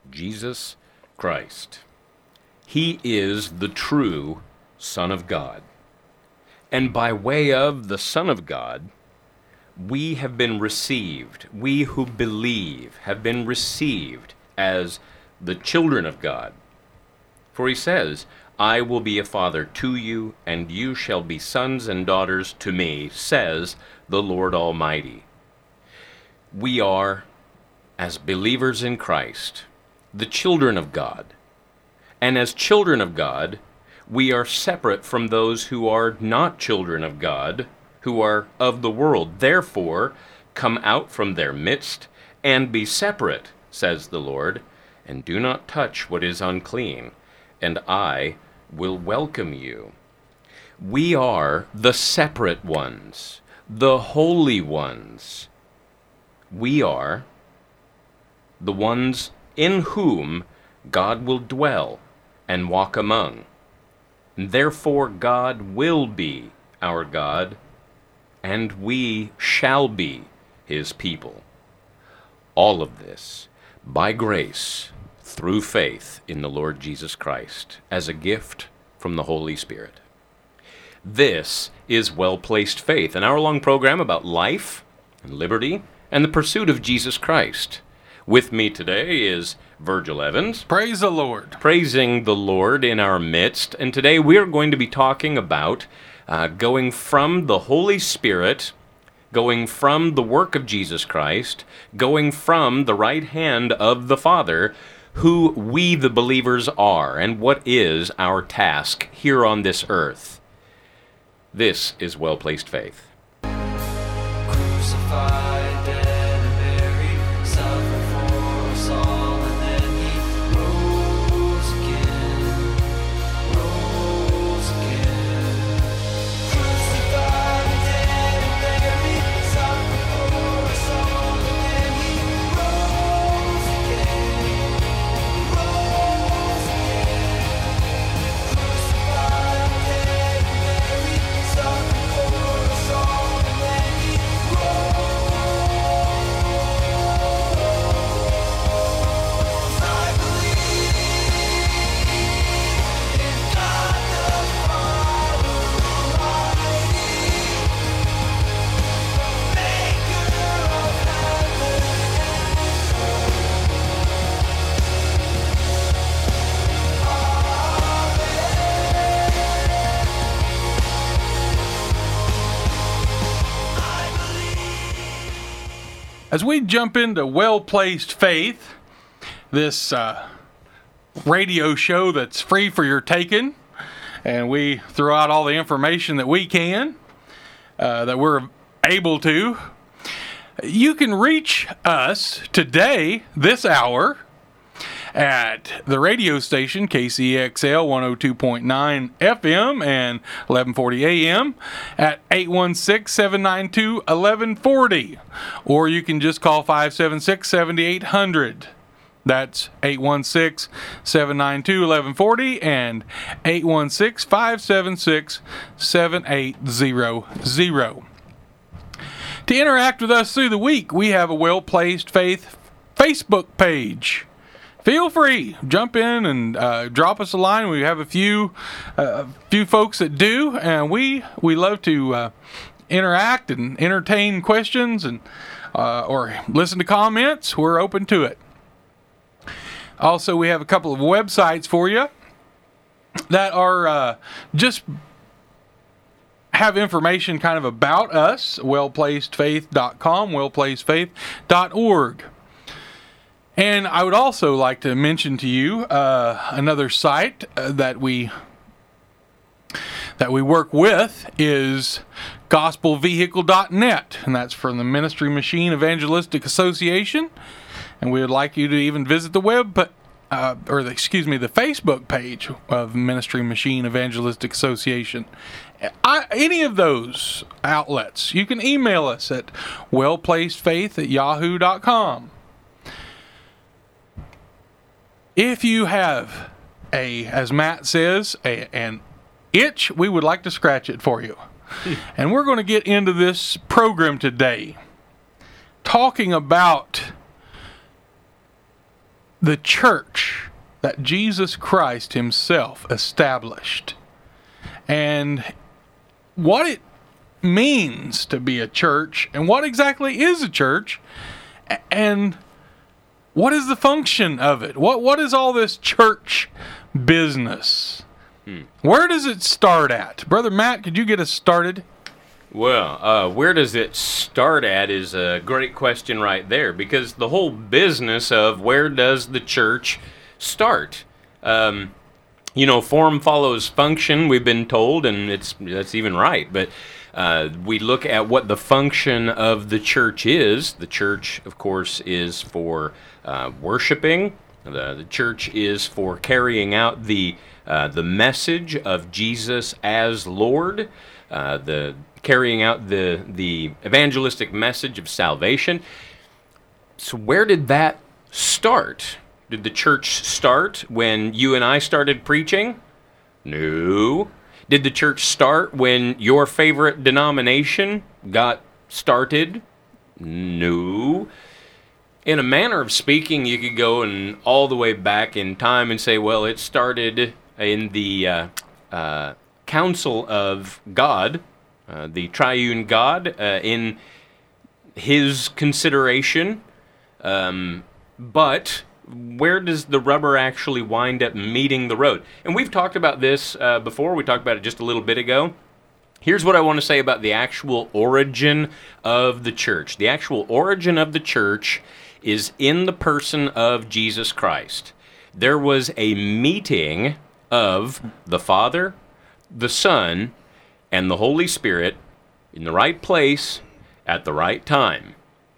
Jesus Christ. He is the true Son of God. And by way of the Son of God, we have been received, we who believe have been received as the children of God. For he says, I will be a father to you, and you shall be sons and daughters to me, says the Lord Almighty. We are, as believers in Christ, the children of God. And as children of God, we are separate from those who are not children of God, who are of the world. Therefore, come out from their midst and be separate, says the Lord, and do not touch what is unclean, and I will welcome you. We are the separate ones, the holy ones. We are the ones in whom God will dwell and walk among. Therefore, God will be our God, and we shall be his people. All of this by grace through faith in the Lord Jesus Christ as a gift from the Holy Spirit. This is Well-Placed Faith, an hour-long program about life and liberty and the pursuit of Jesus Christ. With me today is Virgil Evans. Praise the Lord. Praising the Lord in our midst. And today we are going to be talking about going from the Holy Spirit, going from the work of Jesus Christ, going from the right hand of the Father, who we the believers are, and what is our task here on this earth. This is Well-Placed Faith. Crucified, dead and buried, suffered for us all, and then he rose again. Crucified, dead and buried, suffered for us all, and then he rose again. Crucified, dead and buried, suffered for us all, and then he I believe in God the Father Almighty, maker of heaven and As we jump into Well-Placed Faith, this radio show that's free for your taking, and we throw out all the information that we can, that we're able to, you can reach us today, this hour, at the radio station KCXL 102.9 FM and 1140 AM at 816-792-1140, or you can just call 576-7800. That's 816-792-1140 and 816-576-7800. To interact with us through the week, we have a Well-Placed Faith Facebook page. Feel free, jump in and drop us a line. We have a few folks that do, and we love to interact and entertain questions and or listen to comments. We're open to it. Also, we have a couple of websites for you that are just have information kind of about us. wellplacedfaith.com, wellplacedfaith.org. And I would also like to mention to you another site that we work with is gospelvehicle.net, and that's from the Ministry Machine Evangelistic Association. And we would like you to even visit the the Facebook page of Ministry Machine Evangelistic Association. Any of those outlets, you can email us at wellplacedfaith@yahoo.com. If you have as Matt says, an itch, we would like to scratch it for you. And we're going to get into this program today talking about the church that Jesus Christ himself established, and what it means to be a church, and what exactly is a church, and what is the function of it? What is all this church business? Where does it start at? Brother Matt, could you get us started? Well, where does it start at is a great question right there, because the whole business of where does the church start? Form follows function, we've been told, and that's even right. But we look at what the function of the church is. The church, of course, is for worshiping. The church is for carrying out the message of Jesus as Lord. The carrying out the evangelistic message of salvation. So where did that start? Did the church start when you and I started preaching? No. Did the church start when your favorite denomination got started? No. In a manner of speaking, you could go and all the way back in time and say, well, it started in the council of God, the triune God, in his consideration. But where does the rubber actually wind up meeting the road? And we've talked about this before. We talked about it just a little bit ago. Here's what I want to say about the actual origin of the church. The actual origin of the church is in the person of Jesus Christ. There was a meeting of the Father, the Son, and the Holy Spirit in the right place at the right time.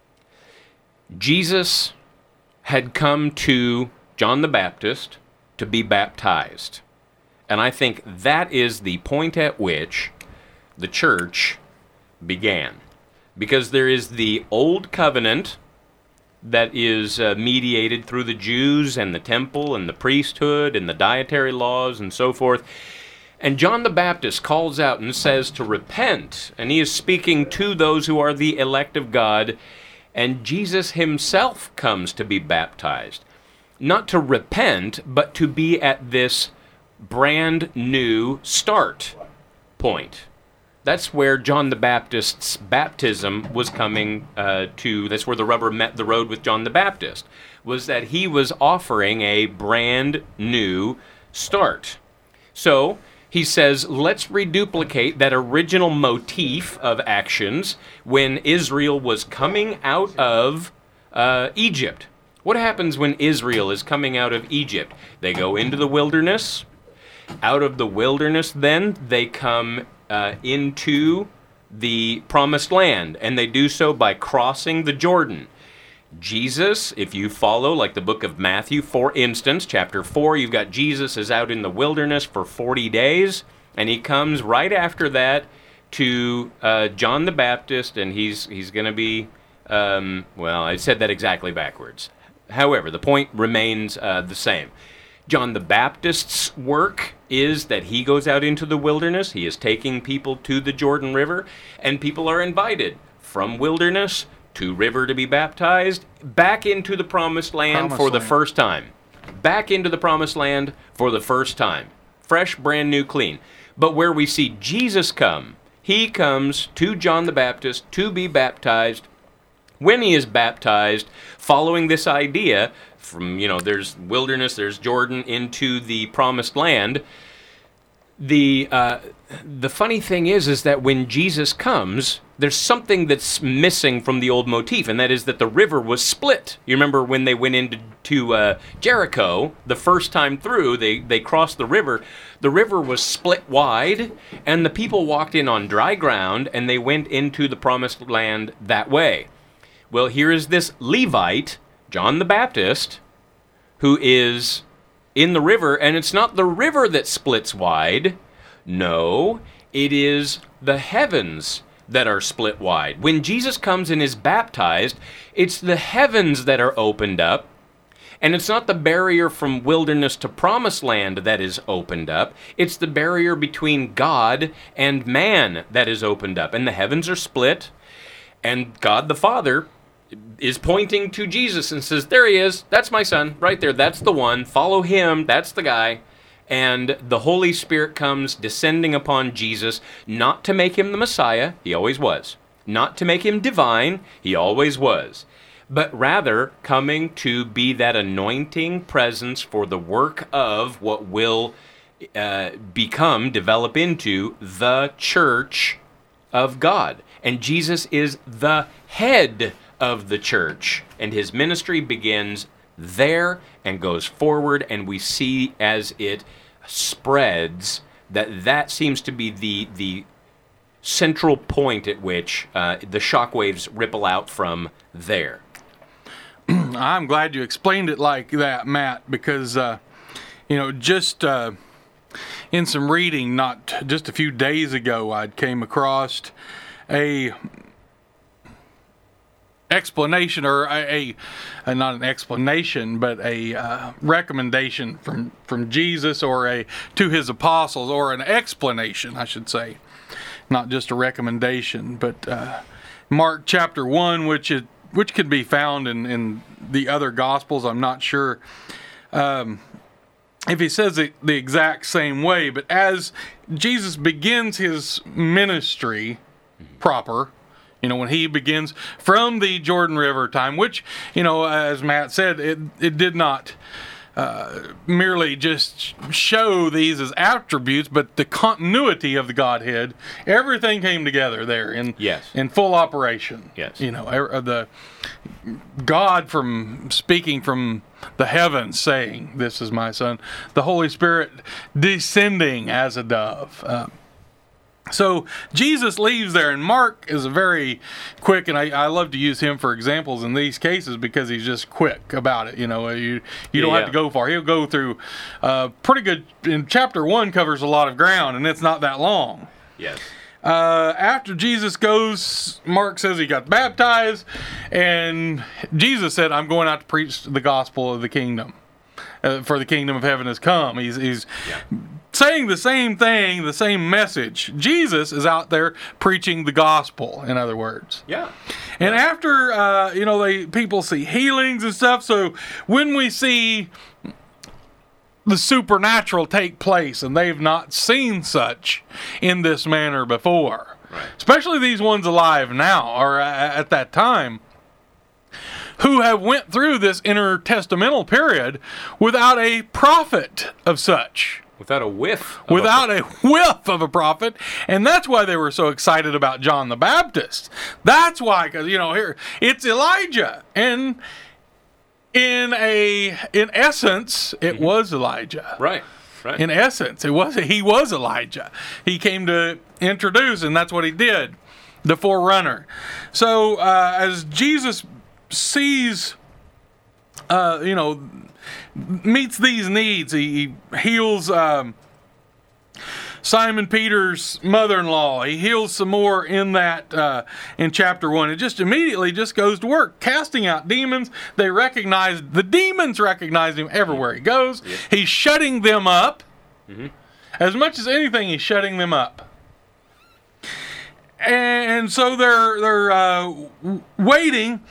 Jesus had come to John the Baptist to be baptized. And I think that is the point at which the church began. Because there is the old covenant that is mediated through the Jews and the temple and the priesthood and the dietary laws and so forth. And John the Baptist calls out and says to repent. And he is speaking to those who are the elect of God. And Jesus himself comes to be baptized. Not to repent, but to be at this brand new start point. That's where John the Baptist's baptism was coming to. That's where the rubber met the road with John the Baptist, was that he was offering a brand new start. So he says, let's reduplicate that original motif of actions when Israel was coming out of Egypt. What happens when Israel is coming out of Egypt? They go into the wilderness. Out of the wilderness, then, they come into the promised land, and they do so by crossing the Jordan. Jesus, if you follow, like the book of Matthew, for instance, chapter 4, you've got Jesus is out in the wilderness for 40 days, and he comes right after that to John the Baptist, and he's going to be, well, I said that exactly backwards. However, the point remains the same. John the Baptist's work is that he goes out into the wilderness. He is taking people to the Jordan River, and people are invited from wilderness to river to be baptized, back into the promised land for the first time. Back into the promised land for the first time. Fresh, brand new, clean. But where we see Jesus come, he comes to John the Baptist to be baptized. When he is baptized, following this idea from, there's wilderness, there's Jordan, into the promised land, the funny thing is that when Jesus comes, there's something that's missing from the old motif, and that is that the river was split. You remember when they went into Jericho the first time through, they crossed the river was split wide, and the people walked in on dry ground, and they went into the promised land that way. Well, here is this Levite, John the Baptist, who is in the river, and it's not the river that splits wide. No, it is the heavens that are split wide. When Jesus comes and is baptized, it's the heavens that are opened up, and it's not the barrier from wilderness to promised land that is opened up. It's the barrier between God and man that is opened up, and the heavens are split, and God the Father is pointing to Jesus and says, there he is. That's my son right there. That's the one. Follow him. That's the guy. And the Holy Spirit comes descending upon Jesus, not to make him the Messiah. He always was. Not to make him divine. He always was. But rather coming to be that anointing presence for the work of what will develop into the church of God. And Jesus is the head of the church. And his ministry begins there and goes forward. And we see as it spreads that seems to be the central point at which the shockwaves ripple out from there. I'm glad you explained it like that, Matt, because, just in some reading, not just a few days ago, I came across a explanation, or a not an explanation, but a recommendation from Jesus, or to his apostles, or an explanation, I should say, not just a recommendation, but Mark chapter 1, which could be found in the other Gospels. I'm not sure if he says it the exact same way, but as Jesus begins his ministry proper, when he begins from the Jordan River time, which, as Matt said, it did not merely just show these as attributes, but the continuity of the Godhead. Everything came together there in full operation. Yes. The God from speaking from the heavens, saying, "This is my son." The Holy Spirit descending as a dove. So Jesus leaves there, and Mark is a very quick, and I love to use him for examples in these cases because he's just quick about it. You don't have to go far. He'll go through pretty good. In chapter 1 covers a lot of ground, and it's not that long. Yes. After Jesus goes, Mark says he got baptized, and Jesus said, "I'm going out to preach the gospel of the kingdom, for the kingdom of heaven has come." He's saying the same thing, the same message. Jesus is out there preaching the gospel, in other words. Yeah. And after, people see healings and stuff. So when we see the supernatural take place, and they've not seen such in this manner before, right, especially these ones alive now or at that time, who have went through this intertestamental period without a prophet of such. Without a whiff. Without a whiff of a prophet. And that's why they were so excited about John the Baptist. That's why, because, here, it's Elijah. And in essence, it was Elijah. Right. In essence, he was Elijah. He came to introduce, and that's what he did, the forerunner. So as Jesus sees, meets these needs, he heals Simon Peter's mother-in-law. He heals some more in that in chapter 1. It just immediately just goes to work, casting out demons. The demons recognize him everywhere he goes. Yep. He's shutting them up. Mm-hmm. As much as anything, he's shutting them up. And so they're waiting.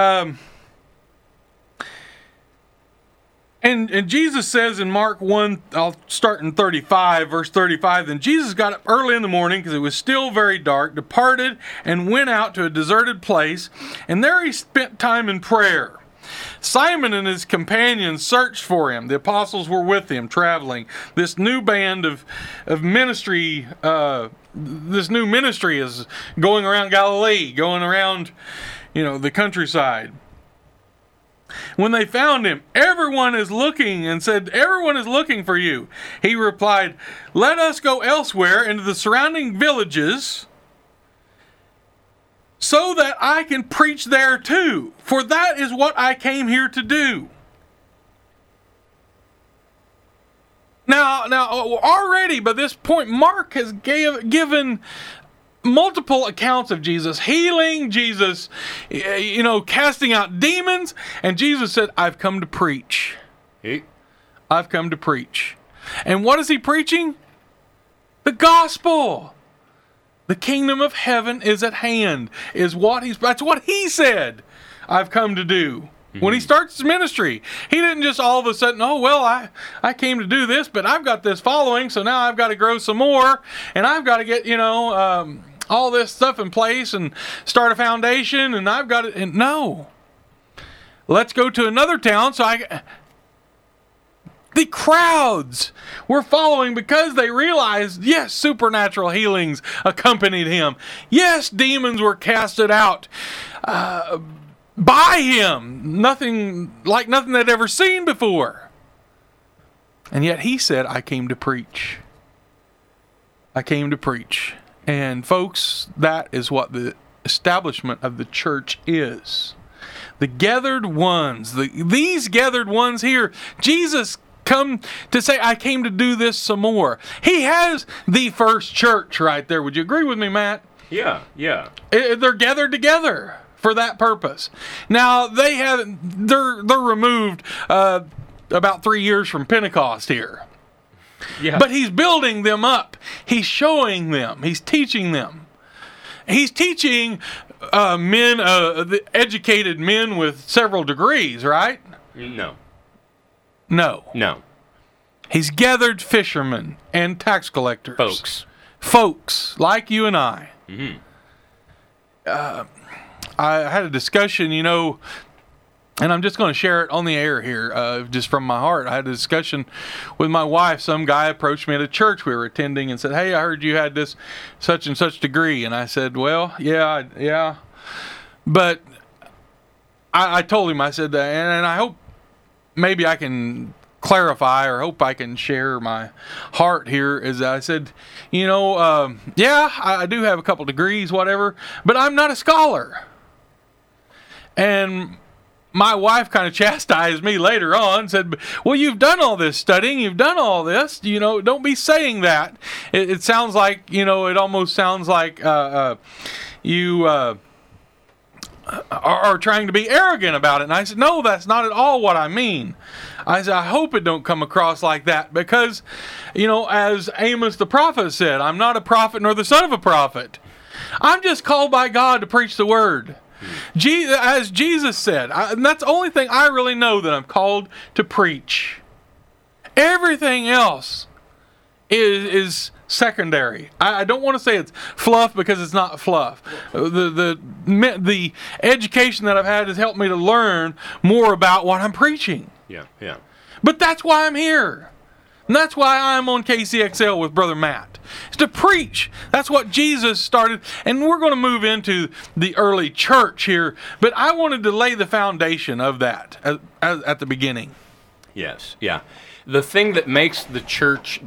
And Jesus says in Mark 1, I'll start in 35, verse 35, "Then Jesus got up early in the morning, because it was still very dark, departed, and went out to a deserted place, and there he spent time in prayer. Simon and his companions searched for him. The apostles were with him, traveling. This new band of ministry, this new ministry is going around Galilee, going around, the countryside. When they found him, everyone is looking, and said, 'Everyone is looking for you.' He replied, 'Let us go elsewhere into the surrounding villages, so that I can preach there too, for that is what I came here to do.'" Now already by this point, Mark has given multiple accounts of Jesus healing, Jesus, casting out demons, and Jesus said, "I've come to preach." I've come to preach. And what is he preaching? The gospel. The kingdom of heaven is at hand, that's what he said. I've come to do. When he starts his ministry, he didn't just all of a sudden, oh, well, I came to do this, but I've got this following, so now I've got to grow some more, and I've got to get, all this stuff in place and start a foundation, and I've got it. No. Let's go to another town. The crowds were following because they realized, yes, supernatural healings accompanied him. Yes, demons were casted out by him. Nothing they'd ever seen before. And yet he said, I came to preach. I came to preach. And folks, that is what the establishment of the church is. The gathered ones, these gathered ones here, Jesus come to say, I came to do this some more. He has the first church right there. Would you agree with me, Matt? Yeah. They're gathered together for that purpose. Now, they're removed about 3 years from Pentecost here. Yeah. But he's building them up. He's showing them. He's teaching them. He's teaching the educated men with several degrees, right? No. He's gathered fishermen and tax collectors. Folks like you and I. Mm-hmm. I had a discussion, and I'm just going to share it on the air here, just from my heart. I had a discussion with my wife. Some guy approached me at a church we were attending and said, hey, I heard you had this such and such degree. And I said, well, yeah. But I told him, I said, and I hope maybe I can clarify or hope I can share my heart here, is I said, I do have a couple degrees, whatever, but I'm not a scholar. And my wife kind of chastised me later on, said, well, you've done all this studying, you've done all this, don't be saying that. It sounds like, it almost sounds like you are trying to be arrogant about it. And I said, no, that's not at all what I mean. I said, I hope it don't come across like that because, as Amos the prophet said, I'm not a prophet nor the son of a prophet. I'm just called by God to preach the word. As Jesus said, and that's the only thing I really know that I'm called to preach. Everything else is secondary. I don't want to say it's fluff because it's not fluff. The education that I've had has helped me to learn more about what I'm preaching. Yeah. But that's why I'm here. And that's why I'm on KCXL with Brother Matt. It's to preach. That's what Jesus started. And we're going to move into the early church here. But I wanted to lay the foundation of that at the beginning. Yes, yeah. The thing that makes the church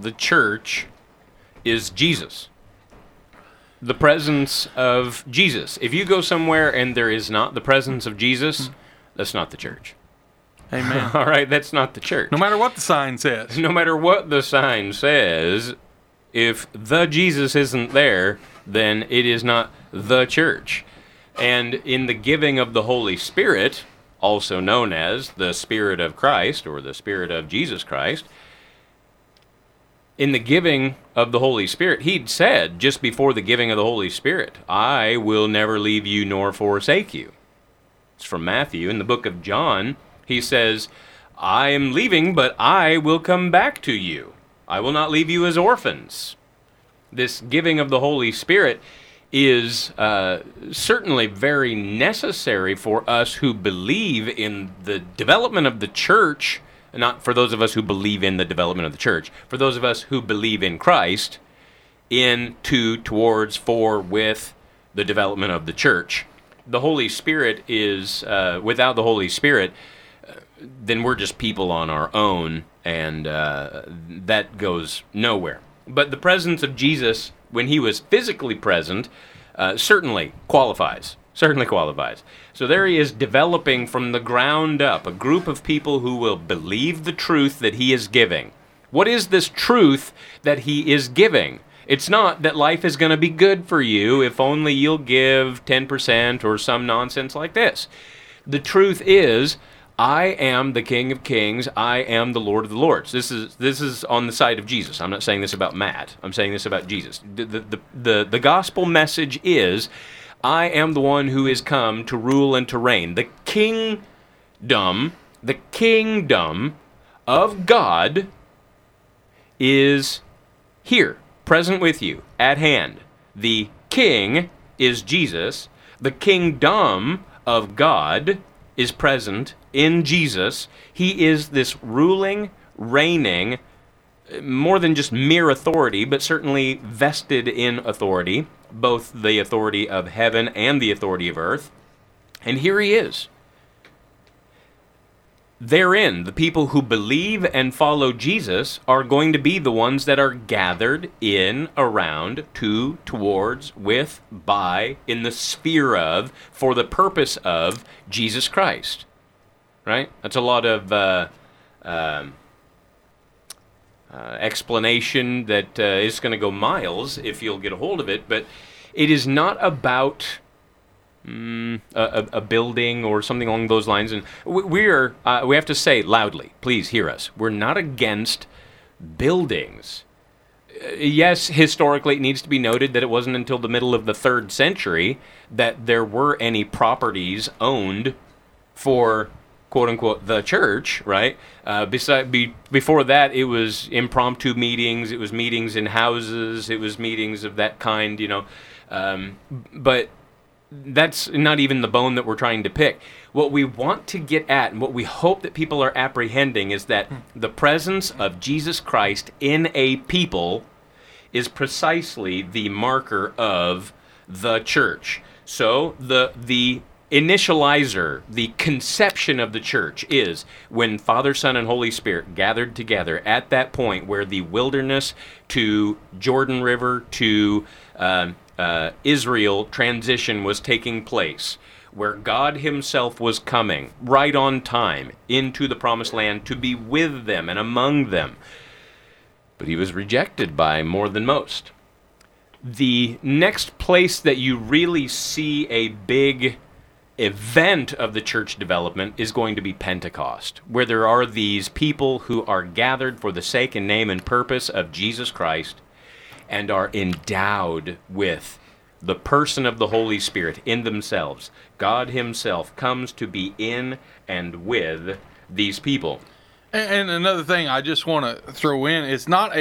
is Jesus. The presence of Jesus. If you go somewhere and there is not the presence of Jesus, that's not the church. Amen. All right, that's not the church. No matter what the sign says. No matter what the sign says, if the Jesus isn't there, then it is not the church. And in the giving of the Holy Spirit, also known as the Spirit of Christ or the Spirit of Jesus Christ, in the giving of the Holy Spirit, he'd said just before the giving of the Holy Spirit, I will never leave you nor forsake you. It's from Matthew. In the book of John, he says, I am leaving, but I will come back to you. I will not leave you as orphans. This giving of the Holy Spirit is certainly very necessary for us who believe in the development of the church, not for those of us who believe in the development of the church, for those of us who believe in Christ, in, to, towards, for, with the development of the church. The Holy Spirit is, without the Holy Spirit, then we're just people on our own, and that goes nowhere. But the presence of Jesus, when he was physically present, certainly qualifies. So there he is developing from the ground up a group of people who will believe the truth that he is giving. What is this truth that he is giving? It's not that life is going to be good for you if only you'll give 10% or some nonsense like this. The truth is, I am the King of Kings. I am the Lord of the Lords. This is on the side of Jesus. I'm not saying this about Matt. I'm saying this about Jesus. The gospel message is, I am the one who is come to rule and to reign. The kingdom of God is here, present with you, at hand. The king is Jesus. The kingdom of God is present in Jesus. He is this ruling, reigning, more than just mere authority, but certainly vested in authority, both the authority of heaven and the authority of earth. And here he is. Therein, the people who believe and follow Jesus are going to be the ones that are gathered in, around, to, towards, with, by, in the sphere of, for the purpose of Jesus Christ. Right? That's a lot of explanation that is going to go miles if you'll get a hold of it, but it is not about a building or something along those lines. And we have to say loudly, please hear us, we're not against buildings. Yes, historically it needs to be noted that it wasn't until the middle of the 3rd century that there were any properties owned for quote-unquote the church, right? Before that, it was impromptu meetings, it was meetings in houses, it was meetings of that kind, but that's not even the bone that we're trying to pick. What we want to get at, and what we hope that people are apprehending, is that the presence of Jesus Christ in a people is precisely the marker of the church. So the initializer, the conception of the church is when Father, Son, and Holy Spirit gathered together at that point where the wilderness to Jordan River to Israel transition was taking place, where God himself was coming right on time into the promised land to be with them and among them. But he was rejected by more than most. The next place that you really see a big event of the church development is going to be Pentecost, where there are these people who are gathered for the sake and name and purpose of Jesus Christ and are endowed with the person of the Holy Spirit in themselves. God himself comes to be in and with these people. And another thing I just want to throw in, it's not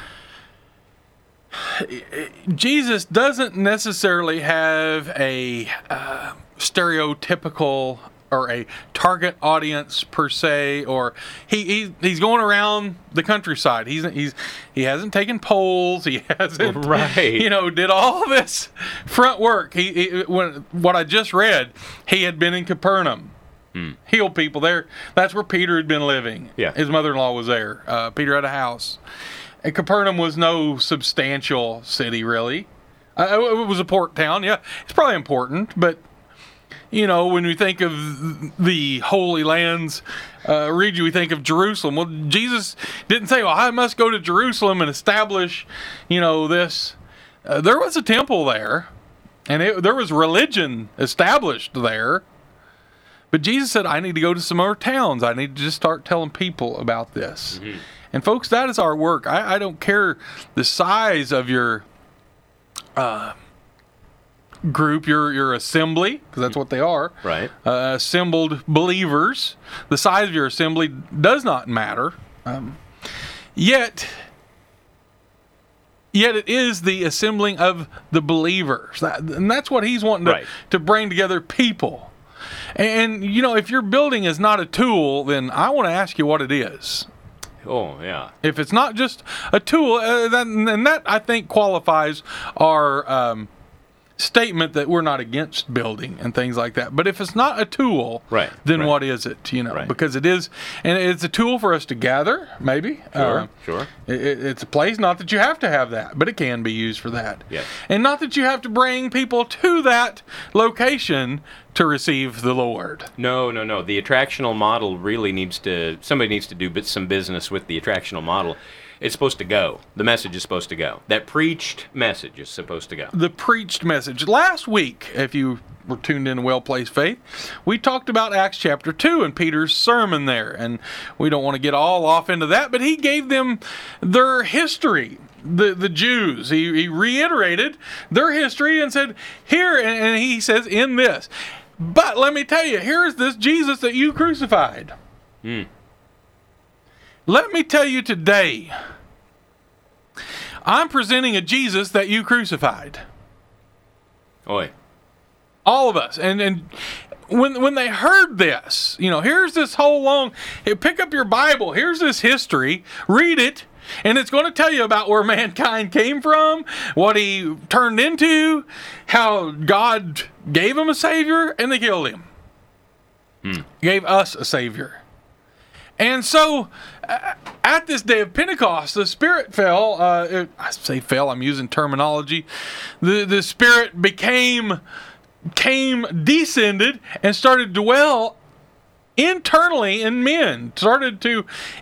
Jesus doesn't necessarily have a stereotypical or a target audience per se, or he's going around the countryside. He hasn't taken polls. He hasn't did all this front work. What I just read, he had been in Capernaum, healed people there. That's where Peter had been living. Yeah. His mother-in-law was there. Peter had a house. And Capernaum was no substantial city, really. It was a port town. Yeah, it's probably important, but when we think of the Holy Lands region, we think of Jerusalem. Well, Jesus didn't say, well, I must go to Jerusalem and establish, this. There was a temple there, and there was religion established there. But Jesus said, I need to go to some other towns. I need to just start telling people about this. Mm-hmm. And folks, that is our work. I don't care the size of your group, your assembly, because that's what they are. Right. Assembled believers. The size of your assembly does not matter. Yet it is the assembling of the believers. And that's what he's wanting to bring together people. And, if your building is not a tool, then I want to ask you what it is. Oh, yeah. If it's not just a tool, then that, I think, qualifies our statement that we're not against building and things like that. But if it's not a tool, then what is it? Because it is, and it's a tool for us to gather, maybe. Sure. It's a place, not that you have to have that, but it can be used for that. Yes. And not that you have to bring people to that location to receive the Lord. No. The attractional model really somebody needs to do some business with the attractional model. It's supposed to go. The message is supposed to go. That preached message is supposed to go. The preached message. Last week, if you were tuned in to Well Placed Faith, we talked about Acts chapter 2 and Peter's sermon there. And we don't want to get all off into that, but he gave them their history. the Jews. He reiterated their history and said, here, and he says, in this. But let me tell you, here's this Jesus that you crucified. Let me tell you today, I'm presenting a Jesus that you crucified. Oi. All of us. And when they heard this, here's this whole long, hey, pick up your Bible, here's this history, read it, and it's going to tell you about where mankind came from, what he turned into, how God gave him a Savior, and they killed him. Gave us a Savior. And so, at this day of Pentecost, the Spirit fell. I say fell, I'm using terminology. The Spirit descended, and started to dwell internally in men. Started to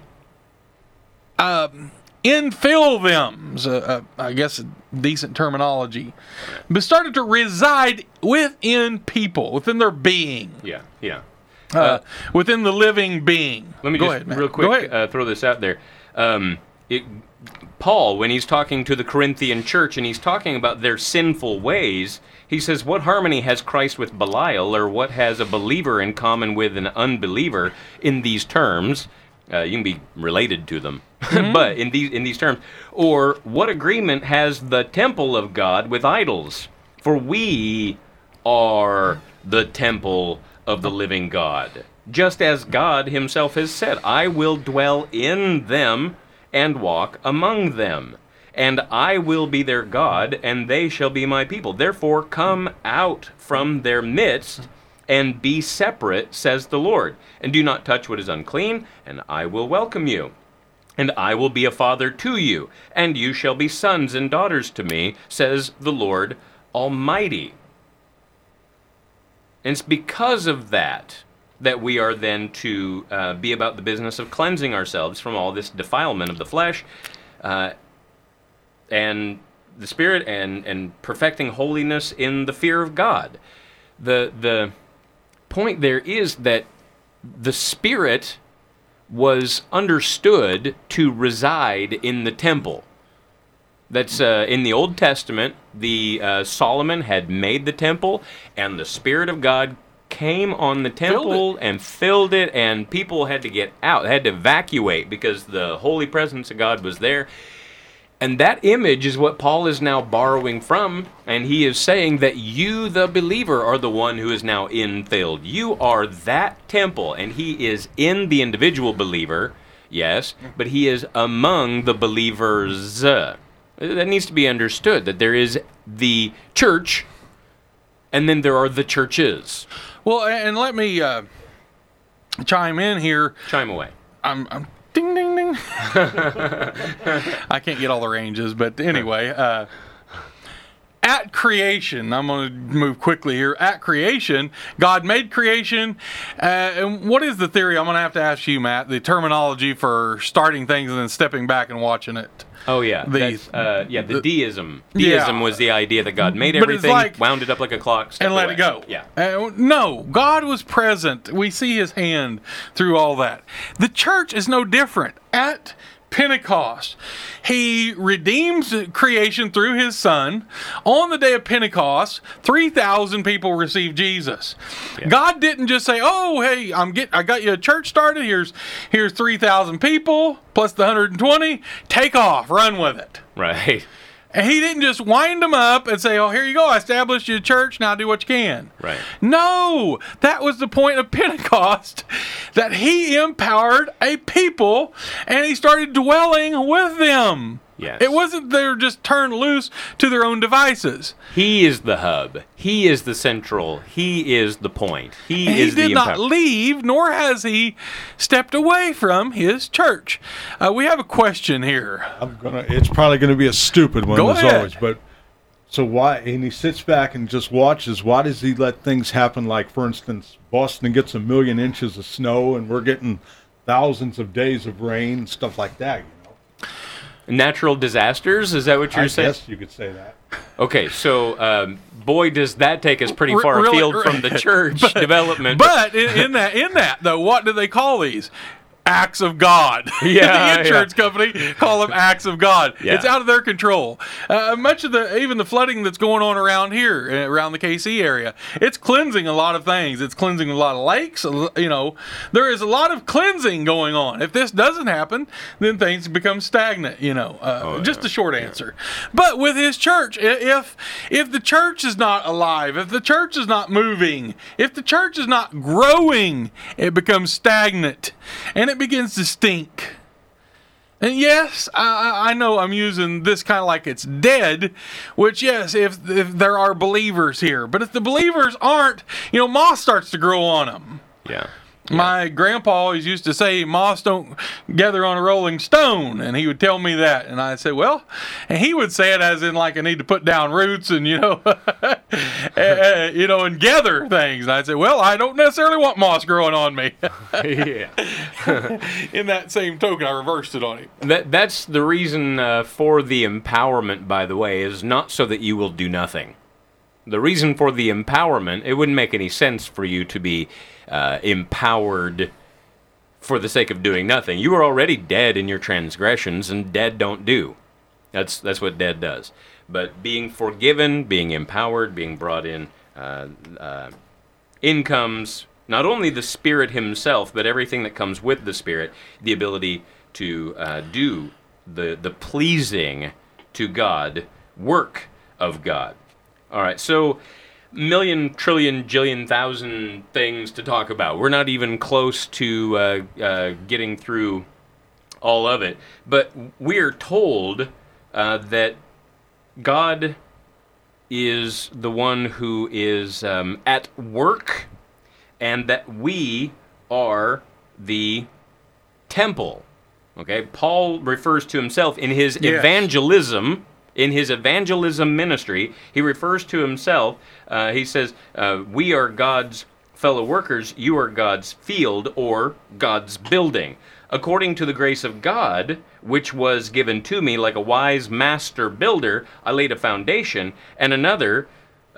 infill them, I guess a decent terminology. But started to reside within people, within their being. Yeah. Within the living being. Let me Go just ahead, Matt. real Go quick ahead. throw this out there. Paul, when he's talking to the Corinthian church and he's talking about their sinful ways, he says, what harmony has Christ with Belial, or what has a believer in common with an unbeliever in these terms? You can be related to them, but in these terms. Or what agreement has the temple of God with idols? For we are the temple of the living God. Just as God himself has said, I will dwell in them and walk among them. And I will be their God, and they shall be my people. Therefore come out from their midst and be separate, says the Lord. And do not touch what is unclean, and I will welcome you. And I will be a father to you, and you shall be sons and daughters to me, says the Lord Almighty. And it's because of that we are then to be about the business of cleansing ourselves from all this defilement of the flesh and the spirit, and perfecting holiness in the fear of God. The point there is that the Spirit was understood to reside in the temple. That's in the Old Testament. Solomon had made the temple, and the Spirit of God came on the temple and filled it, and people had to get out. They had to evacuate because the holy presence of God was there. And that image is what Paul is now borrowing from, and he is saying that you, the believer, are the one who is now infilled. You are that temple, and he is in the individual believer, yes, but he is among the believers. That needs to be understood, that there is the church, and then there are the churches. Well, and let me chime in here. Chime away. I'm ding, ding, ding. I can't get all the ranges, but anyway, at creation, I'm going to move quickly here. At creation, God made creation. And what is the theory? I'm going to have to ask you, Matt, the terminology for starting things and then stepping back and watching it. Oh, yeah. The deism. Deism was the idea that God made But it's everything, like- wound it up like a clock, And let away. it go. Yeah. No, God was present. We see his hand through all that. The church is no different. At Pentecost, he redeems creation through his son. On the day of Pentecost, 3,000 people received Jesus. Yeah. God didn't just say, "Oh, hey, I got you a church started. Here's 3,000 people plus the 120. Take off, run with it." Right. And he didn't just wind them up and say, "Oh, here you go. I established you a church. Now do what you can." Right. No, that was the point of Pentecost, that he empowered a people and he started dwelling with them. Yes. It wasn't they're just turned loose to their own devices. He is the hub. He is the central. He is the point. He And is he the did not leave, nor has he stepped away from his church. We have a question here. It's probably gonna be a stupid one Go as ahead. always, but so why? And he sits back and just watches. Why does he let things happen? Like, for instance, Boston gets 1 million inches of snow, and we're getting thousands of days of rain and stuff like that. Natural disasters? Is that what you're I saying? guess you could say that. Okay, so boy, does that take us pretty far Really- afield from the church development. But in that though, what do they call these? acts of God. Yeah, The insurance company call them acts of God. Yeah. It's out of their control. Much of even the flooding that's going on around here, around the KC area, it's cleansing a lot of things. It's cleansing a lot of lakes. There is a lot of cleansing going on. If this doesn't happen, then things become stagnant. Just a short answer. But with his church, if the church is not alive, if the church is not moving, if the church is not growing, it becomes stagnant and it begins to stink. And yes, I know I'm using this kind of like it's dead, which yes, if there are believers here, but if the believers aren't, moss starts to grow on them. Yeah. My grandpa always used to say, moss don't gather on a rolling stone, and he would tell me that, and I'd say, well, and he would say it as in like I need to put down roots and and gather things. And I'd say, well, I don't necessarily want moss growing on me. Yeah. In that same token, I reversed it on him. That's the reason for the empowerment, by the way, is not so that you will do nothing. The reason for the empowerment, it wouldn't make any sense for you to be empowered for the sake of doing nothing. You are already dead in your transgressions, and dead don't do. That's what dead does. But being forgiven, being empowered, being brought in incomes, not only the Spirit himself, but everything that comes with the Spirit, the ability to do the pleasing to God work of God. All right, so million, trillion, jillion, thousand things to talk about. We're not even close to getting through all of it. But we're told that God is the one who is at work, and that we are the temple. Okay, Paul refers to himself in his evangelism. In his evangelism ministry, he refers to himself, he says, we are God's fellow workers, you are God's field or God's building. According to the grace of God, which was given to me like a wise master builder, I laid a foundation, and another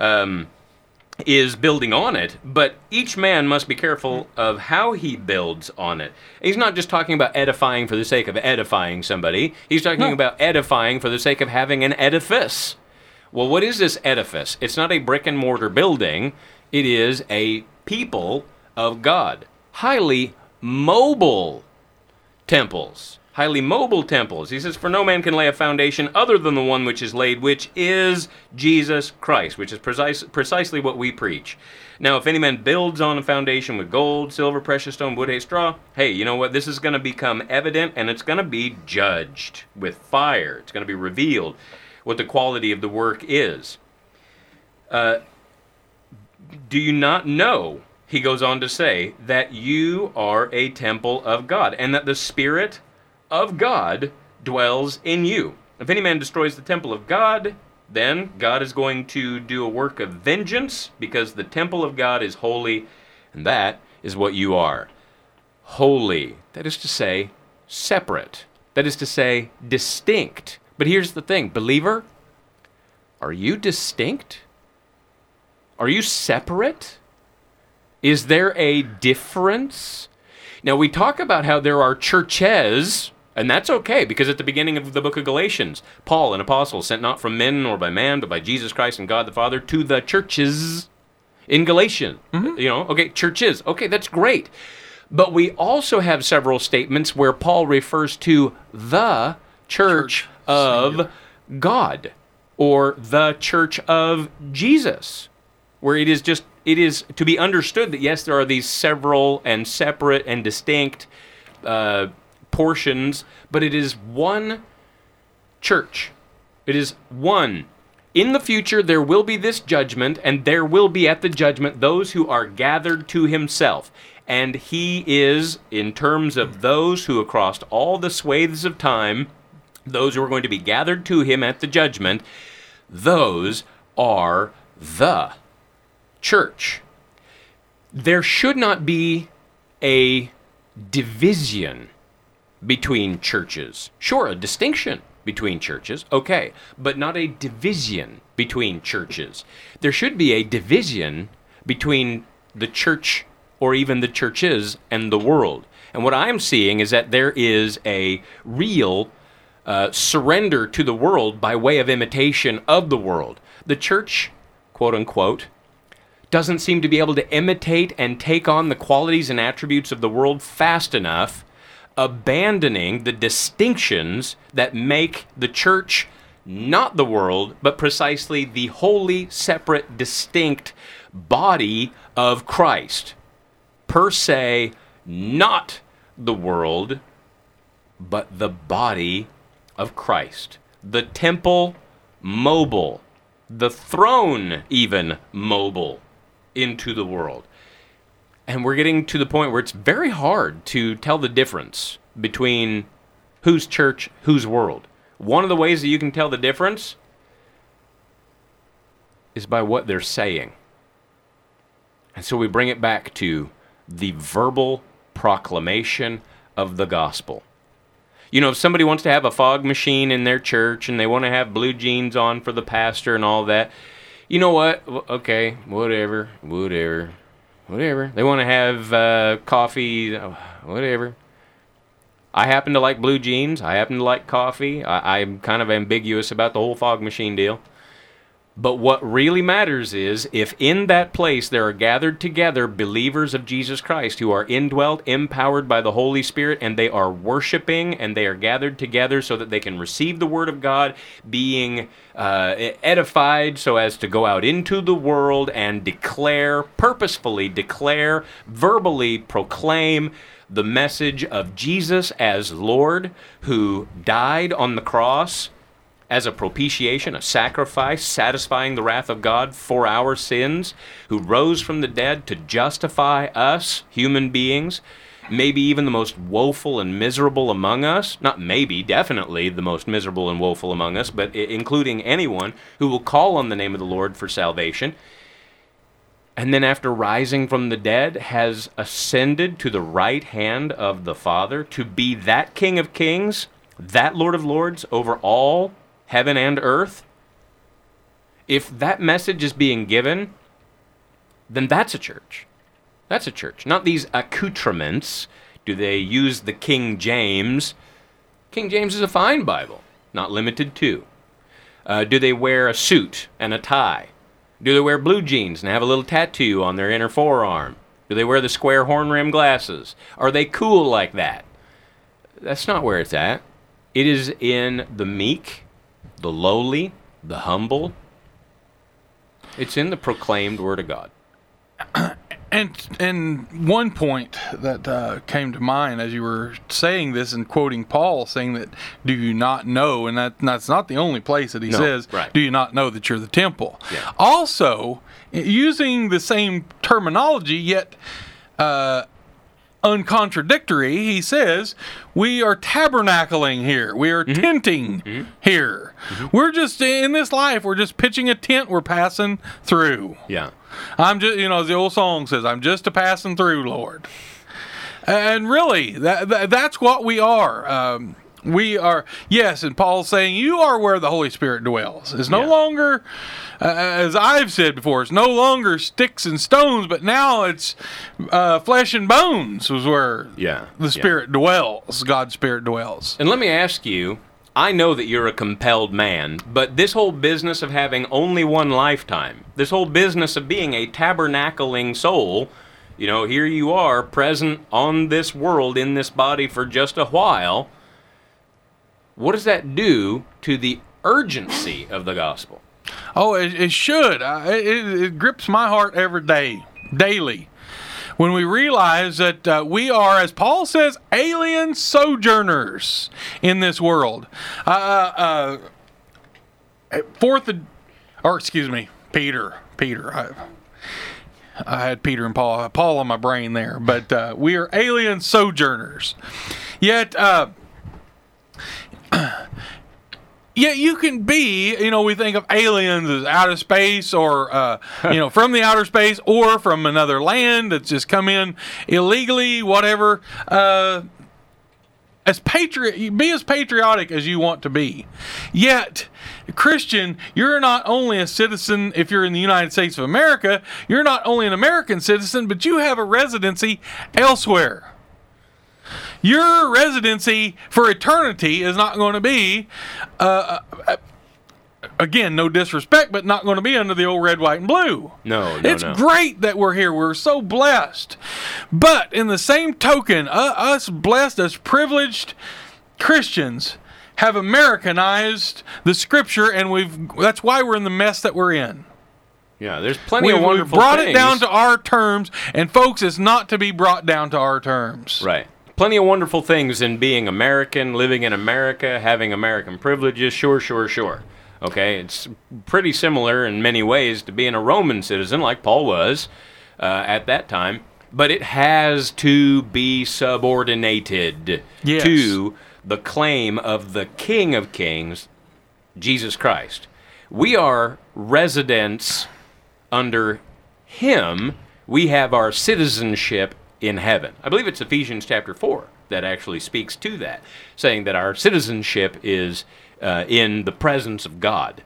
is building on it, but each man must be careful of how he builds on it. He's not just talking about edifying for the sake of edifying somebody. He's talking about edifying for the sake of having an edifice. Well, what is this edifice? It's not a brick and mortar building. It is a people of God. Highly mobile temples. Highly mobile temples. He says, for no man can lay a foundation other than the one which is laid, which is Jesus Christ, which is precisely what we preach. Now, if any man builds on a foundation with gold, silver, precious stone, wood, hay, straw, hey, you know what? This is going to become evident, and it's going to be judged with fire. It's going to be revealed what the quality of the work is. Do you not know, he goes on to say, that you are a temple of God, and that the Spirit of God dwells in you. If any man destroys the temple of God, then God is going to do a work of vengeance, because the temple of God is holy, and that is what you are. Holy. That is to say, separate. That is to say, distinct. But here's the thing, believer, are you distinct? Are you separate? Is there a difference? Now, we talk about how there are churches, and that's okay, because at the beginning of the book of Galatians, Paul, an apostle, sent not from men nor by man, but by Jesus Christ and God the Father, to the churches in Galatia. Okay, churches. Okay, that's great. But we also have several statements where Paul refers to the church of God, or the church of Jesus, where it is to be understood that, yes, there are these several and separate and distinct portions, but it is one church. It is one. In the future, there will be this judgment, and there will be at the judgment those who are gathered to himself. And he is, in terms of those who across all the swathes of time, those who are going to be gathered to him at the judgment, those are the church. There should not be a division between churches. Sure, a distinction between churches, okay, but not a division between churches. There should be a division between the church or even the churches and the world. And what I'm seeing is that there is a real surrender to the world by way of imitation of the world. The church, quote unquote, doesn't seem to be able to imitate and take on the qualities and attributes of the world fast enough, abandoning the distinctions that make the church not the world, but precisely the holy, separate, distinct body of Christ. Per se, not the world, but the body of Christ. The temple mobile, the throne even mobile into the world. And we're getting to the point where it's very hard to tell the difference between whose church, whose world. One of the ways that you can tell the difference is by what they're saying. And so we bring it back to the verbal proclamation of the gospel. You know, if somebody wants to have a fog machine in their church and they want to have blue jeans on for the pastor and all that, you know what? Okay, whatever. They want to have coffee, whatever. I happen to like blue jeans. I happen to like coffee. I'm kind of ambiguous about the whole fog machine deal. But what really matters is if in that place there are gathered together believers of Jesus Christ who are indwelt, empowered by the Holy Spirit, and they are worshiping and they are gathered together so that they can receive the Word of God, being edified so as to go out into the world and declare, purposefully declare, verbally proclaim the message of Jesus as Lord, who died on the cross as a propitiation, a sacrifice, satisfying the wrath of God for our sins, who rose from the dead to justify us, human beings, maybe even the most woeful and miserable among us, not maybe, definitely the most miserable and woeful among us, but including anyone who will call on the name of the Lord for salvation, and then after rising from the dead has ascended to the right hand of the Father to be that King of Kings, that Lord of Lords over all heaven and earth. If that message is being given, then that's a church. That's a church. Not these accoutrements. Do they use the King James? King James is a fine Bible, not limited to. Do they wear a suit and a tie? Do they wear blue jeans and have a little tattoo on their inner forearm? Do they wear the square horn-rimmed glasses? Are they cool like that? That's not where it's at. It is in the meek, the lowly, the humble. It's in the proclaimed Word of God. And one point that came to mind as you were saying this and quoting Paul, saying that, do you not know, and that's not the only place that he says, right. Do you not know that you're the temple? Yeah. Also, using the same terminology, yet uncontradictory, he says, we are tabernacling here. We are tenting here. We're just, in this life, we're just pitching a tent, we're passing through. Yeah. I'm just, as the old song says, I'm just a passing through, Lord. And really, that's what we are. We are, yes, and Paul's saying, you are where the Holy Spirit dwells. It's no longer, as I've said before, it's no longer sticks and stones, but now it's flesh and bones is where the Spirit dwells, God's Spirit dwells. And let me ask you, I know that you're a compelled man, but this whole business of having only one lifetime, this whole business of being a tabernacling soul, here you are present on this world in this body for just a while. What does that do to the urgency of the gospel? Oh, it should. It grips my heart every day, daily. When we realize that we are, as Paul says, alien sojourners in this world. Peter. I had Peter and Paul on my brain there, but we are alien sojourners. Yet you can be, we think of aliens as outer space or, from the outer space or from another land that's just come in illegally, whatever. Be as patriotic as you want to be. Yet, Christian, you're not only a citizen, if you're in the United States of America, you're not only an American citizen, but you have a residency elsewhere. your residency for eternity is not going to be, again, no disrespect, but not going to be under the old red, white, and blue. No. It's great that we're here. We're so blessed. But in the same token, us blessed as privileged Christians have Americanized the Scripture, and that's why we're in the mess that we're in. Yeah, there's plenty We've of wonderful brought things. it down to our terms, and folks, it's not to be brought down to our terms. Right. Plenty of wonderful things in being American, living in America, having American privileges. Sure. Okay, it's pretty similar in many ways to being a Roman citizen, like Paul was at that time. But it has to be subordinated Yes. to the claim of the King of Kings, Jesus Christ. We are residents under Him. We have our citizenship in heaven. I believe it's Ephesians chapter 4 that actually speaks to that, saying that our citizenship is in the presence of God.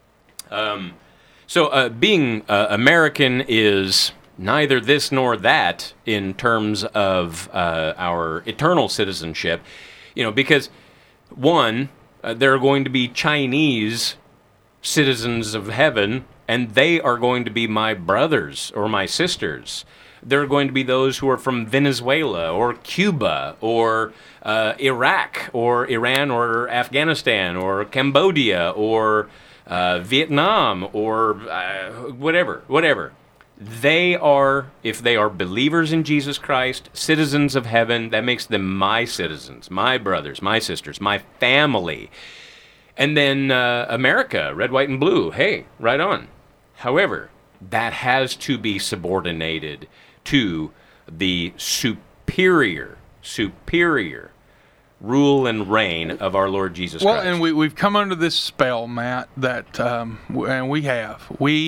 So being American is neither this nor that in terms of our eternal citizenship, because one, there are going to be Chinese citizens of heaven, and they are going to be my brothers or my sisters. There are going to be those who are from Venezuela or Cuba or Iraq or Iran or Afghanistan or Cambodia or Vietnam or whatever. They are, if they are believers in Jesus Christ, citizens of heaven, that makes them my citizens, my brothers, my sisters, my family. And then America, red, white, and blue, hey, right on. However, that has to be subordinated to the superior rule and reign of our Lord Jesus Christ. Well, and we've come under this spell, Matt, that and we have.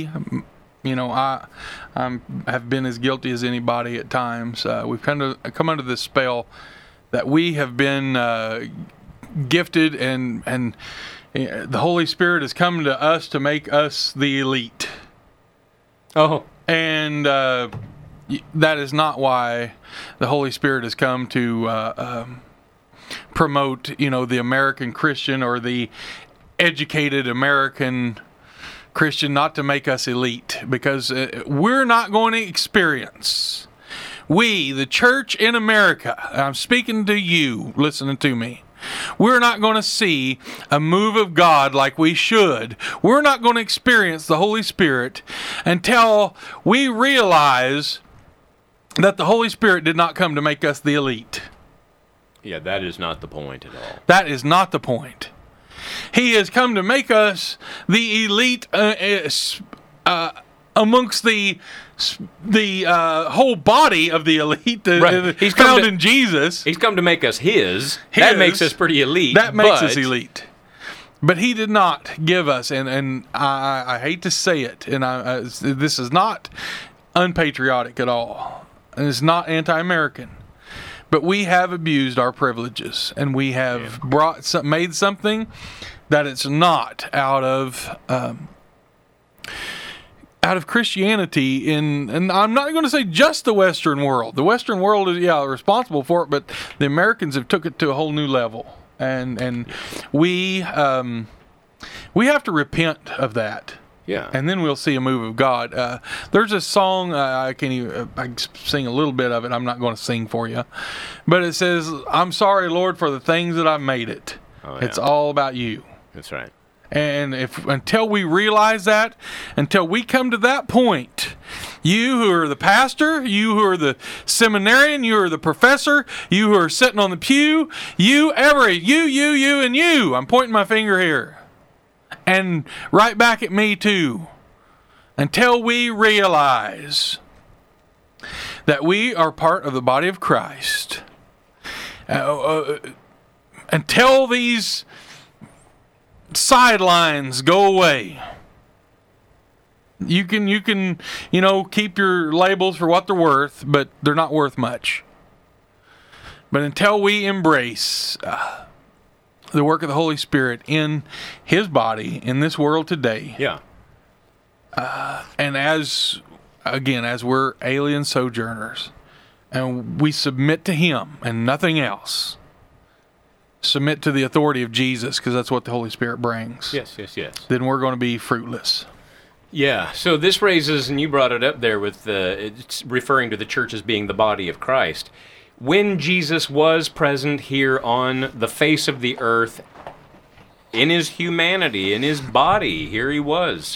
I have been as guilty as anybody at times. We've come under this spell that we have been gifted, and the Holy Spirit has come to us to make us the elite. Oh, and that is not why the Holy Spirit has come to promote, the American Christian or the educated American Christian, not to make us elite, because we're not going to experience. We, the church in America, I'm speaking to you, listening to me, we're not going to see a move of God like we should. We're not going to experience the Holy Spirit until we realize that the Holy Spirit did not come to make us the elite. yeah, that is not the point at all. That is not the point. He has come to make us the elite amongst the whole body of the elite Right. He's found in Jesus. He's come to make us His. That makes us pretty elite. That makes us but- elite. But He did not give us, and I hate to say it, and this is not unpatriotic at all, and it's not anti-American. But we have abused our privileges, and we have made something that it's not out of Christianity and I'm not going to say just the Western world. The Western world is responsible for it, but the Americans have took it to a whole new level, and we have to repent of that. Yeah. And then we'll see a move of God. There's a song, I can sing a little bit of it. I'm not going to sing for you. But it says, I'm sorry, Lord, for the things that I've made it. Oh, yeah. It's all about you. That's right. And until we realize that, until we come to that point, you who are the pastor, you who are the seminarian, you who are the professor, you who are sitting on the pew, you, and you. I'm pointing my finger here. And right back at me too. Until we realize that we are part of the body of Christ. Until these sidelines go away. You can keep your labels for what they're worth, but they're not worth much. But until we embrace the work of the Holy Spirit in His body in this world today, Yeah. and as we're alien sojourners, and we submit to Him and nothing else, submit to the authority of Jesus, because that's what the Holy Spirit brings, Yes. then we're going to be fruitless. Yeah, so this raises, and you brought it up there with it's referring to the church as being the body of Christ. When Jesus was present here on the face of the earth, in his humanity, in his body, here he was.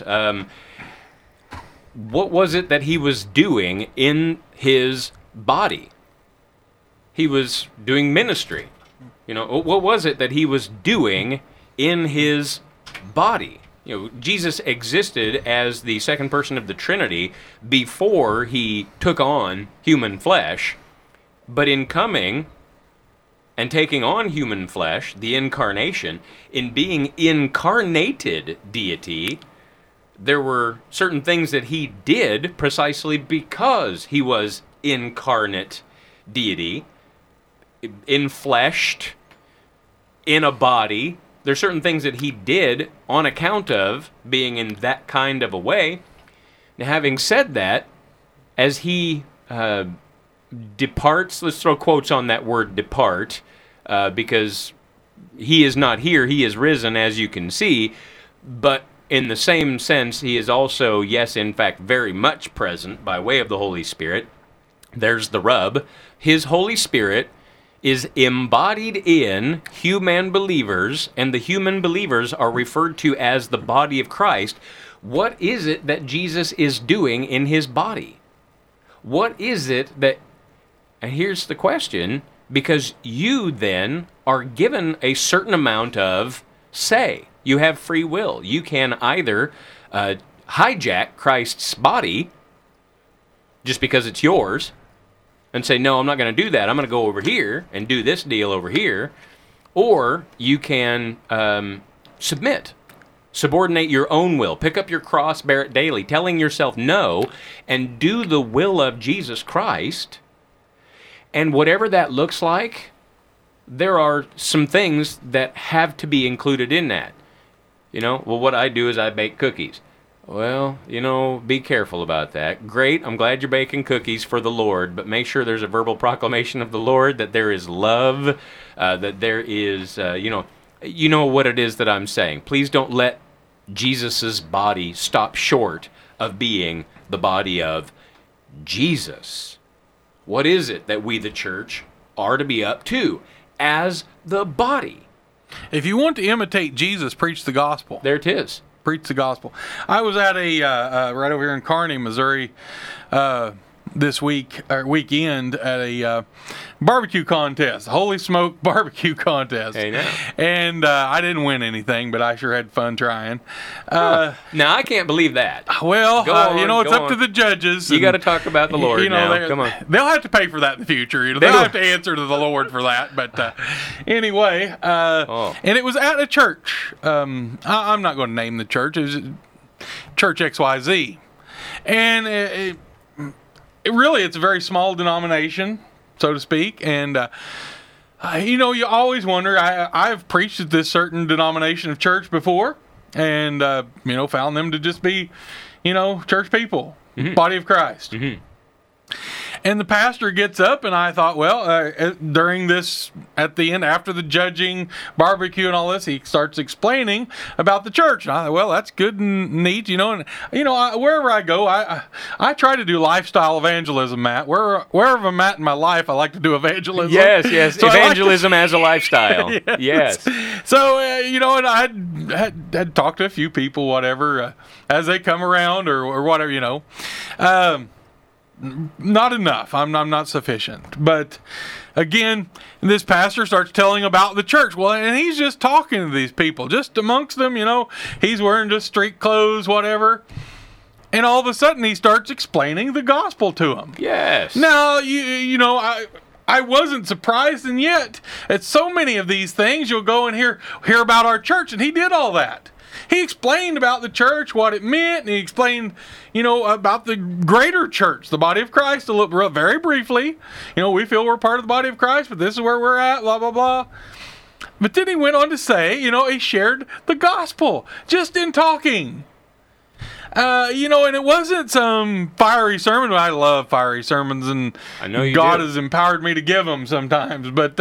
What was it that he was doing in his body? He was doing ministry. What was it that he was doing in his body? Jesus existed as the second person of the Trinity before he took on human flesh, but in coming and taking on human flesh, the incarnation, in being incarnated deity, there were certain things that he did precisely because he was incarnate deity, infleshed, in a body. There's certain things that he did on account of being in that kind of a way. Now, having said that, as he departs, let's throw quotes on that word depart, because he is not here, he is risen, as you can see, but in the same sense, he is also, yes, in fact, very much present by way of the Holy Spirit. There's the rub. His Holy Spirit is embodied in human believers, and the human believers are referred to as the body of Christ. What is it that Jesus is doing in his body? What is it that... And here's the question, because you then are given a certain amount of say. You have free will. You can either hijack Christ's body just because it's yours, and say, no, I'm not going to do that. I'm going to go over here and do this deal over here. Or you can subordinate your own will, pick up your cross, bear it daily, telling yourself no, and do the will of Jesus Christ. And whatever that looks like, there are some things that have to be included in that. What I do is I bake cookies. Well, be careful about that. Great, I'm glad you're baking cookies for the Lord, but make sure there's a verbal proclamation of the Lord, that there is love, that there is, you know what it is that I'm saying. Please don't let Jesus' body stop short of being the body of Jesus. What is it that we, the church, are to be up to as the body? If you want to imitate Jesus, preach the gospel. There it is. Preach the gospel. I was at a right over here in Kearney, Missouri, this weekend at a barbecue contest, Holy Smoke barbecue contest. Hey, now. And I didn't win anything, but I sure had fun trying. Now, I can't believe that. Well, Go on, it's go up to on. the judges. You got to talk about the Lord now. Come on. They'll have to pay for that in the future. They'll have to answer to the Lord for that. But anyway, and it was at a church. I'm not going to name the church. It was Church XYZ. And it really, it's a very small denomination, so to speak. And, you always wonder, I've preached at this certain denomination of church before, and, found them to just be, church people, body of Christ. Mm-hmm. And the pastor gets up, and I thought, during this, at the end, after the judging, barbecue, and all this, he starts explaining about the church. And I thought, that's good and neat, And wherever I go, I try to do lifestyle evangelism, Matt. Wherever I'm at in my life, I like to do evangelism. Yes, so evangelism as a lifestyle. Yes. So, and I had talked to a few people, whatever, as they come around or whatever, Not enough. I'm not sufficient. But again, this pastor starts telling about the church. Well, and he's just talking to these people, just amongst them, he's wearing just street clothes, whatever. And all of a sudden he starts explaining the gospel to them. Yes. Now, I wasn't surprised, and yet at so many of these things you'll go and hear about our church, and he did all that. He explained about the church, what it meant, and he explained, about the greater church, the body of Christ, very briefly. We feel we're part of the body of Christ, but this is where we're at, blah, blah, blah. But then he went on to say, he shared the gospel just in talking. And it wasn't some fiery sermon. I love fiery sermons, and I know you God do. has empowered me to give them sometimes. But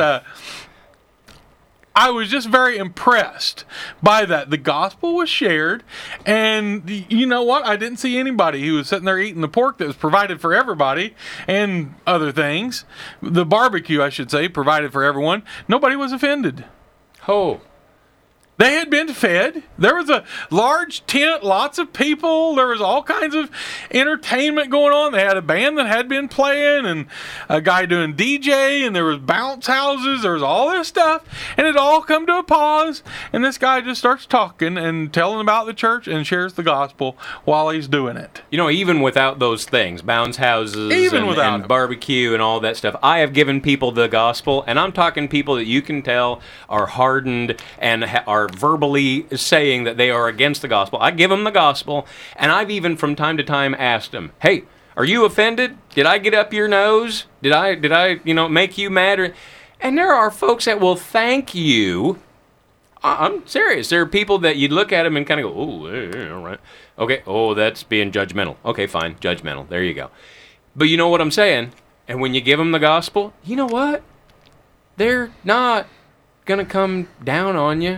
I was just very impressed by that. The gospel was shared, and you know what? I didn't see anybody who was sitting there eating the pork that was provided for everybody and other things. The barbecue, I should say, provided for everyone. Nobody was offended. Oh, They had been fed. There was a large tent, lots of people. There was all kinds of entertainment going on. They had a band that had been playing and a guy doing DJ, and there was bounce houses. There was all this stuff, and it all come to a pause, and this guy just starts talking and telling about the church and shares the gospel while he's doing it. even without those things, bounce houses Even without and them. barbecue and all that stuff, I have given people the gospel, and I'm talking people that you can tell are hardened and are verbally saying that they are against the gospel. I give them the gospel, and I've even from time to time asked them, "Hey, are you offended? Did I get up your nose? Did I make you mad?" And there are folks that will thank you. I'm serious. There are people that you look at them and kind of go, "Oh, all right. Okay, that's being judgmental. Okay, fine, judgmental. There you go." But you know what I'm saying? And when you give them the gospel, you know what? They're not going to come down on you.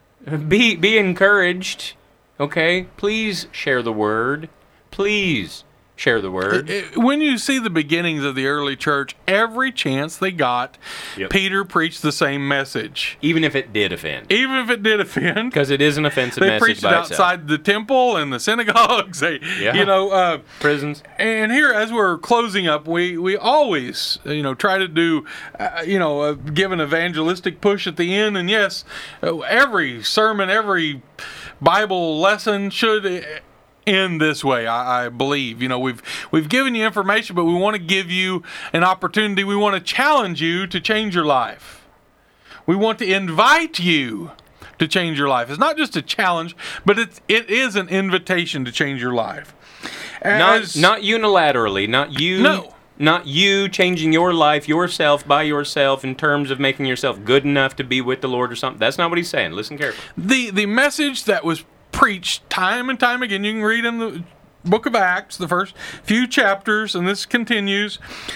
Be encouraged, okay? Please share the word. Please share the word. When you see the beginnings of the early church, every chance they got, Yep. Peter preached the same message. Even if it did offend. Even if it did offend. Because it is an offensive They message preached it by itself. outside the temple and the synagogues. Yeah. Prisons. And here, as we're closing up, we always, try to do, give an evangelistic push at the end. And yes, every sermon, every Bible lesson should end this way. I believe. We've given you information, but we want to give you an opportunity. We want to challenge you to change your life. We want to invite you to change your life. It's not just a challenge, but it is an invitation to change your life. Not unilaterally, not you. No. Not you changing your life yourself by yourself in terms of making yourself good enough to be with the Lord or something. That's not what he's saying. Listen carefully. The message that was preached time and time again, you can read in the book of Acts, the first few chapters, and this continues,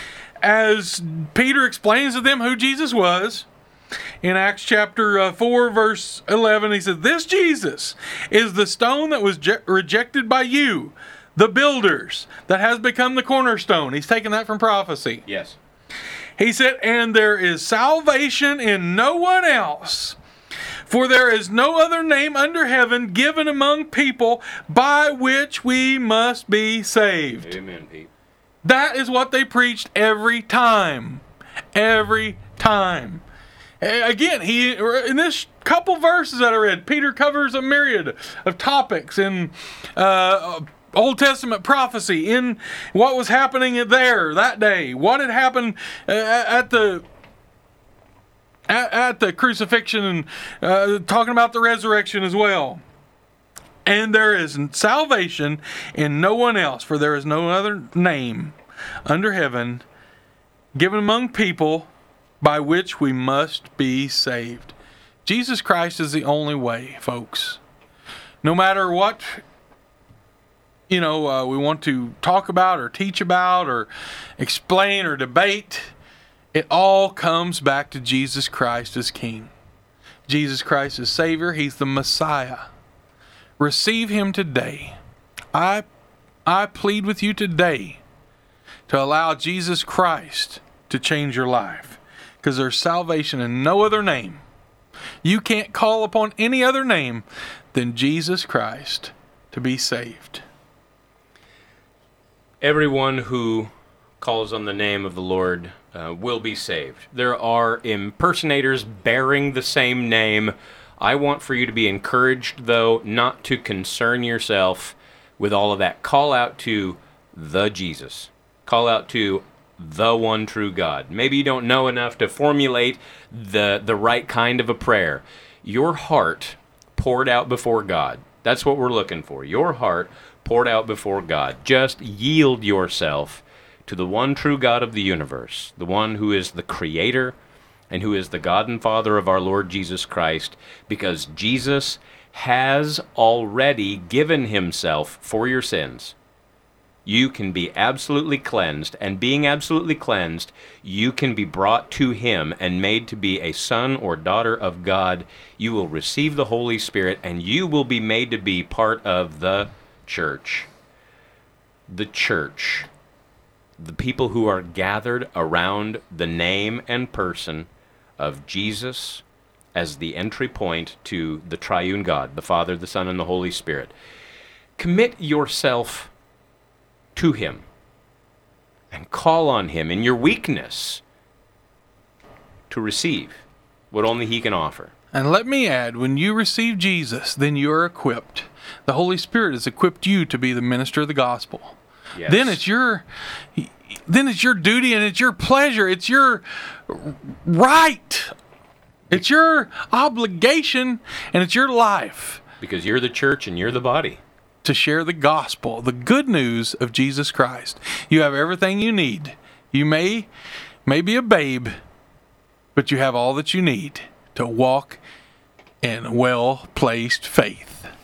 as Peter explains to them who Jesus was. In Acts chapter 4, verse 11, he says, "This Jesus is the stone that was rejected by you, the builders, that has become the cornerstone." He's taking that from prophecy. Yes. He said, "And there is salvation in no one else. For there is no other name under heaven given among people by which we must be saved." Amen, Pete. That is what they preached every time. Every time. Again, in this couple verses that I read, Peter covers a myriad of topics in Old Testament prophecy, in what was happening there that day, what had happened at the crucifixion, and talking about the resurrection as well. And there is salvation in no one else, for there is no other name under heaven given among people by which we must be saved. Jesus Christ is the only way, folks. No matter what we want to talk about or teach about or explain or debate, it all comes back to Jesus Christ as King. Jesus Christ as Savior. He's the Messiah. Receive Him today. I plead with you today to allow Jesus Christ to change your life, because there's salvation in no other name. You can't call upon any other name than Jesus Christ to be saved. Everyone who calls on the name of the Lord will be saved. There are impersonators bearing the same name. I want for you to be encouraged, though, not to concern yourself with all of that. Call out to the Jesus. Call out to the one true God. Maybe you don't know enough to formulate the right kind of a prayer. Your heart poured out before God. That's what we're looking for. Your heart poured out before God. Just yield yourself to the one true God of the universe, the one who is the Creator and who is the God and Father of our Lord Jesus Christ, because Jesus has already given himself for your sins, you can be absolutely cleansed, and being absolutely cleansed, you can be brought to him and made to be a son or daughter of God. You will receive the Holy Spirit, and you will be made to be part of the church. The church. The people who are gathered around the name and person of Jesus as the entry point to the triune God, the Father, the Son, and the Holy Spirit. Commit yourself to him and call on him in your weakness to receive what only he can offer. And let me add, when you receive Jesus, then you are equipped. The Holy Spirit has equipped you to be the minister of the gospel. Yes. Then it's your duty and it's your pleasure. It's your right. It's your obligation and it's your life Because you're the church and you're the body. to share the gospel, the good news of Jesus Christ. You have everything you need. You may be a babe, but you have all that you need to walk in well-placed faith.